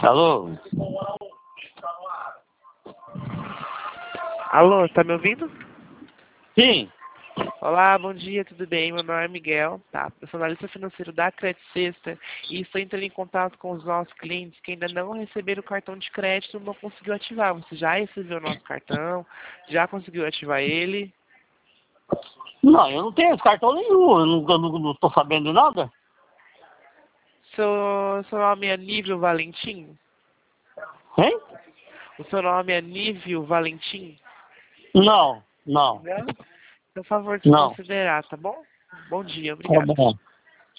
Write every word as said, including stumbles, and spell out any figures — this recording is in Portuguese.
Alô? Alô, tá me ouvindo? Sim. Olá, bom dia, tudo bem? Meu nome é Miguel, tá? Eu sou analista financeiro da Credit Sexta e estou entrando em contato com os nossos clientes que ainda não receberam o cartão de crédito e não conseguiu ativar. Você já recebeu o nosso cartão? Já conseguiu ativar ele? Não, eu não tenho esse cartão nenhum, eu não, eu não, não tô sabendo de nada. Seu, seu nome é Nível Valentim? Hein? O seu nome é Nível Valentim? Não, não, Não? Por favor, de não. considerar, tá bom? Bom dia, Tá obrigado. bom.